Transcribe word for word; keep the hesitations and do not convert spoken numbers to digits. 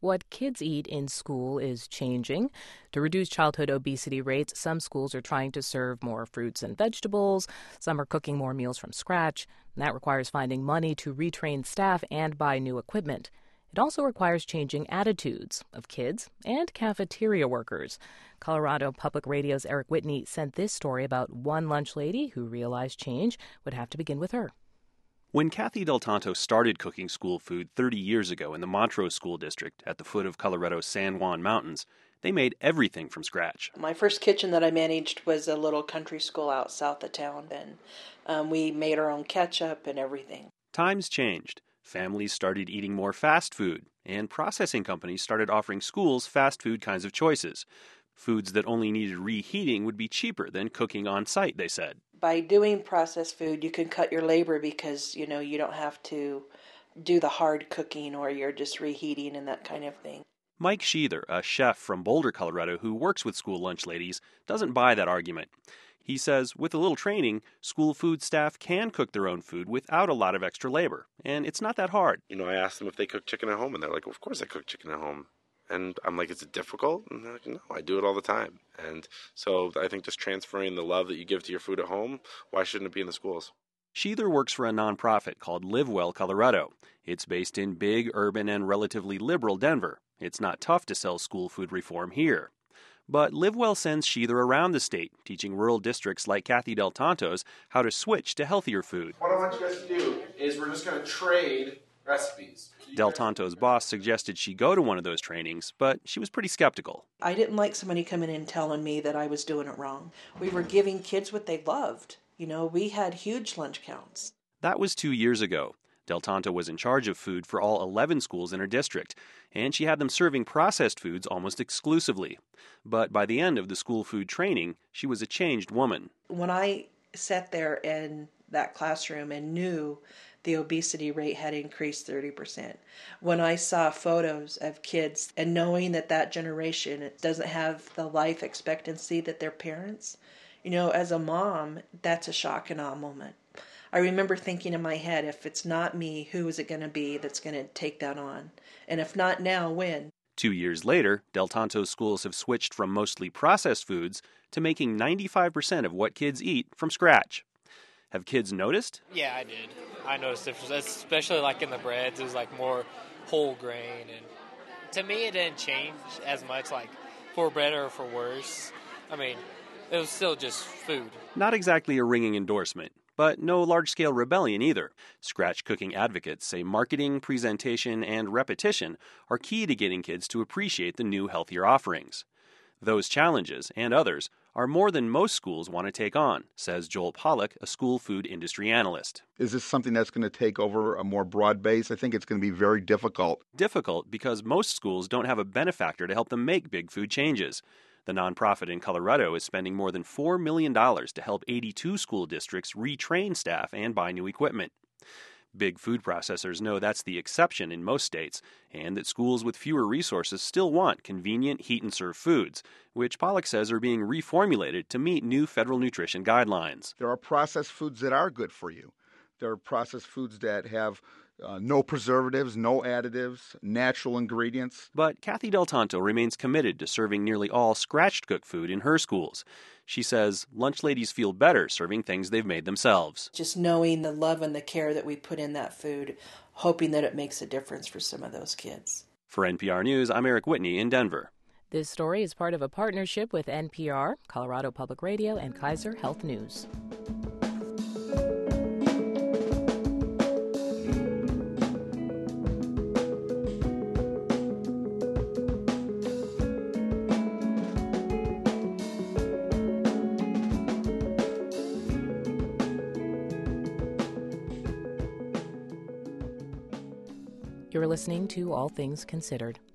What kids eat in school is changing. To reduce childhood obesity rates, some schools are trying to serve more fruits and vegetables. Some are cooking more meals from scratch. And that requires finding money to retrain staff and buy new equipment. It also requires changing attitudes of kids and cafeteria workers. Colorado Public Radio's Eric Whitney sent this story about one lunch lady who realized change would have to begin with her. When Kathy Del Tonto started cooking school food thirty years ago in the Montrose School District at the foot of Colorado's San Juan Mountains, they made everything from scratch. My first kitchen that I managed was a little country school out south of town, and um, we made our own ketchup and everything. Times changed. Families started eating more fast food, and processing companies started offering schools fast food kinds of choices. Foods that only needed reheating would be cheaper than cooking on site, they said. By doing processed food, you can cut your labor because, you know, you don't have to do the hard cooking or you're just reheating and that kind of thing. Mike Sheether, a chef from Boulder, Colorado, who works with school lunch ladies, doesn't buy that argument. He says with a little training, school food staff can cook their own food without a lot of extra labor, and it's not that hard. You know, I asked them if they cook chicken at home, and they're like, of course I cook chicken at home. And I'm like, is it difficult? And they're like, no, I do it all the time. And so I think just transferring the love that you give to your food at home, why shouldn't it be in the schools? Sheether works for a nonprofit called Live Well Colorado. It's based in big, urban, and relatively liberal Denver. It's not tough to sell school food reform here. But Live Well sends Sheether around the state, teaching rural districts like Kathy Del Tonto's how to switch to healthier food. What I want you guys to do is we're just going to trade recipes. Del Tonto's boss suggested she go to one of those trainings, but she was pretty skeptical. I didn't like somebody coming in and telling me that I was doing it wrong. We were giving kids what they loved. You know, we had huge lunch counts. That was two years ago. Del Tonto was in charge of food for all eleven schools in her district, and she had them serving processed foods almost exclusively. But by the end of the school food training, she was a changed woman. When I sat there in that classroom and knew the obesity rate had increased thirty percent. When I saw photos of kids and knowing that that generation doesn't have the life expectancy that their parents, you know, as a mom, that's a shock and awe moment. I remember thinking in my head, if it's not me, who is it going to be that's going to take that on? And if not now, when? Two years later, Del Tonto's schools have switched from mostly processed foods to making ninety-five percent of what kids eat from scratch. Have kids noticed? Yeah, I did. I noticed differences, especially like in the breads. It was like more whole grain, and to me, it didn't change as much, like for better or for worse. I mean, it was still just food. Not exactly a ringing endorsement, but no large-scale rebellion either. Scratch cooking advocates say marketing, presentation, and repetition are key to getting kids to appreciate the new, healthier offerings. Those challenges, and others, are more than most schools want to take on, says Joel Pollack, a school food industry analyst. Is this something that's going to take over a more broad base? I think it's going to be very difficult. Difficult because most schools don't have a benefactor to help them make big food changes. The nonprofit in Colorado is spending more than four million dollars to help eighty-two school districts retrain staff and buy new equipment. Big food processors know that's the exception in most states, and that schools with fewer resources still want convenient heat-and-serve foods, which Pollack says are being reformulated to meet new federal nutrition guidelines. There are processed foods that are good for you. There are processed foods that have uh, no preservatives, no additives, natural ingredients. But Kathy Del Tonto remains committed to serving nearly all scratch-cooked food in her schools. She says lunch ladies feel better serving things they've made themselves. Just knowing the love and the care that we put in that food, hoping that it makes a difference for some of those kids. For N P R News, I'm Eric Whitney in Denver. This story is part of a partnership with N P R, Colorado Public Radio, and Kaiser Health News. You're listening to All Things Considered.